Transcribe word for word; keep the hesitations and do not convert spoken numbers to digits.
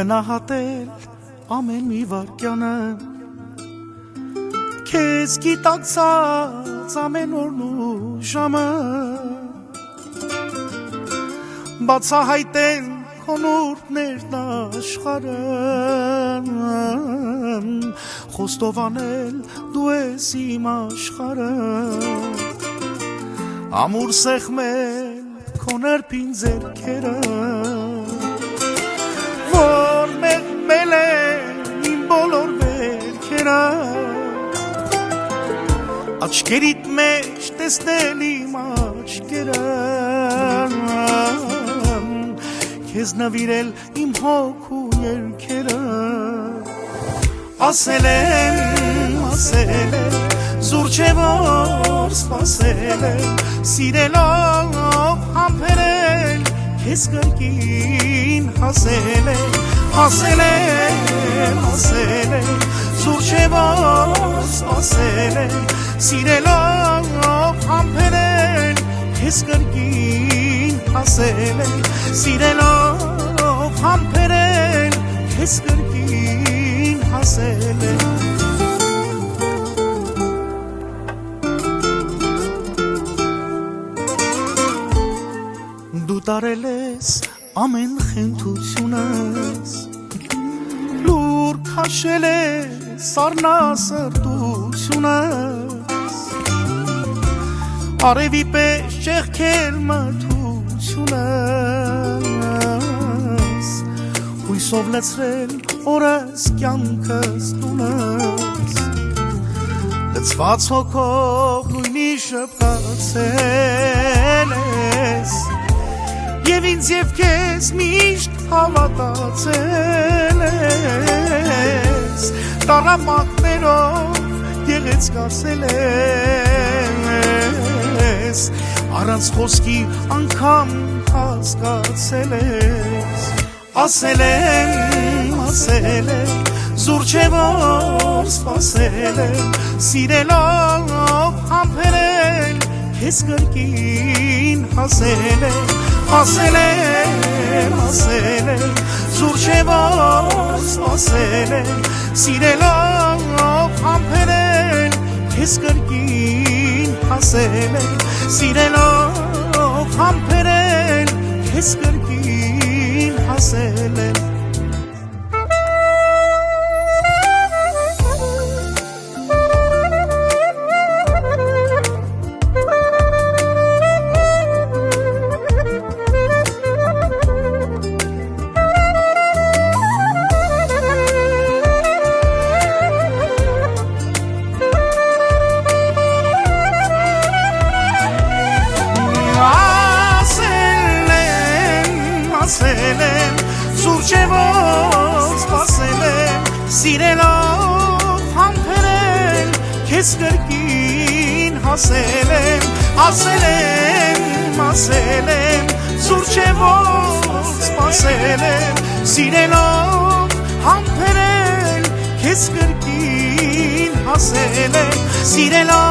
գնահատել ամեն մի վարկյանը, քեզ գիտակցած ամեն օրն ու ժամը, բացահայտել քո նուրբներն աշխարհը, խոստովանել դու ես իմ աշխարհը, ամուր սեղմել քո նրբին ձեռքերը, որ մեղմել են իմ բոլոր վերքերը, աչքերիդ մեջ տեսնել իմ աչքերը, քեզ նվիրել իմ հոգու երգերը, ասել եմ, ասել եմ, զուր չէ որ սպասել եմ, սիրելով համբերել, քեզ կրկին հասել եմ, ասել եմ, ասել եմ, զուր չէ որ սպասել եմ, սիրելով համբերել, քեզ կրկին հասել եմ, սիրելով համբերել, քեզ կրկին հասել եմ։ Դու տարել ես ամեն խենթությունս, լուր քաշել ես սառնասրտությունս, արևի պես ճեղքել մթությունս, հույսով լցրել օրս կյանքս տունս, լցված հոգով նույնի շպտացել ես, և ինձ և քեզ միշտ հավատացել ես, տառամակներով գեղեցկացել ես, առանց խոսքի անգամ հասկացել ես, ասել եմ, ասել եմ, զուր չէ որ սպասել եմ, սիրելով համբերել, քեզ կրկին հասել եմ, ասել եմ, ասել եմ, զուր չէ որ սպասել եմ, սիրելով համբերել, քեզ կրկին հասել եմ, սիրելով համբերել, քեզ կրկին հասել եմ։ Զուր չէ որ սպասել եմ, սիրելով համբերել, քեզ կրկին հասել եմ, ասել եմ, ասել եմ, զուր չէ որ սպասել եմ, սիրելով համբերել, քեզ կրկին հասել եմ, սիրելով